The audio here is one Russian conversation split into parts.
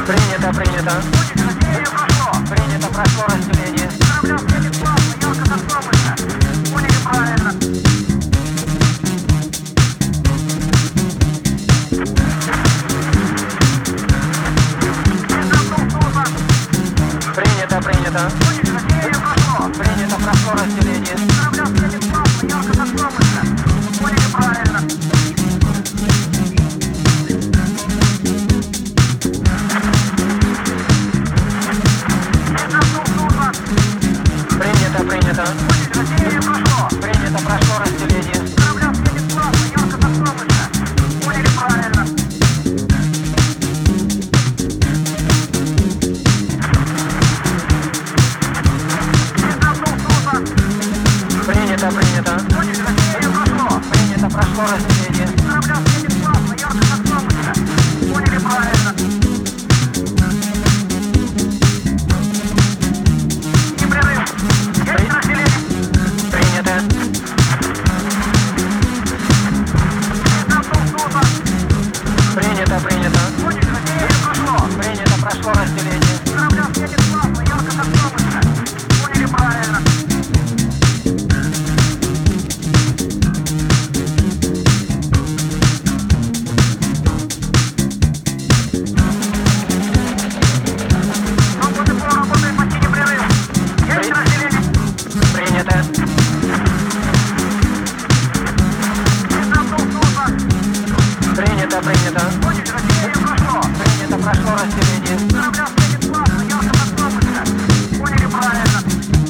Принято, принято. Принято, прошло разделение. Поняли правильно. Принято, принято. Принято, прошло разделение. Поняли правильно. Принято, принято. Принято, прошло разделение. Поняли правильно. Принято, принято. Принято, прошло разделение. Поняли правильно. Непрерыв. Есть разделение. Принято. Принято, принято. Принято, прошло разделение. Поняли правильно. Работай, почти непрерыв. Есть разделение. Принято. Принято, принято. Принято, прошло разделение. Поняли правильно.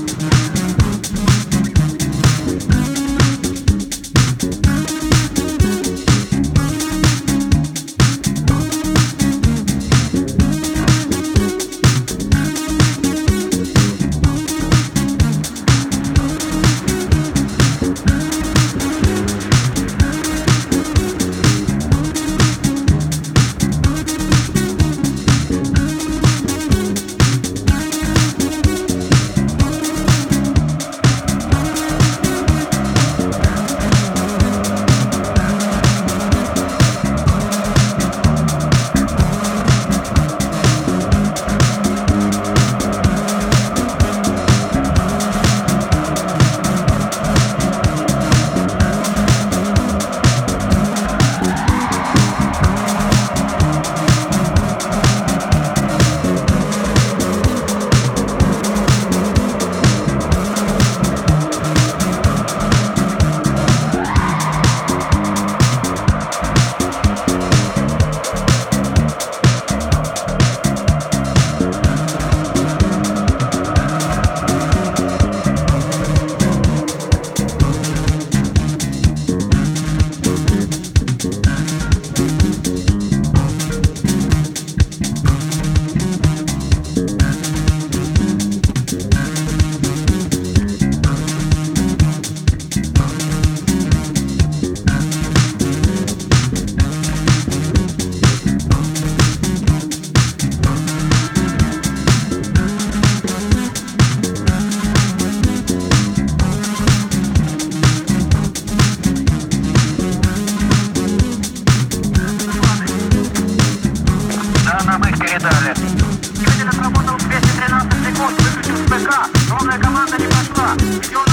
Передали. Двигатель отработал 213 секунд, выключил ПК, новая команда не пошла. Идем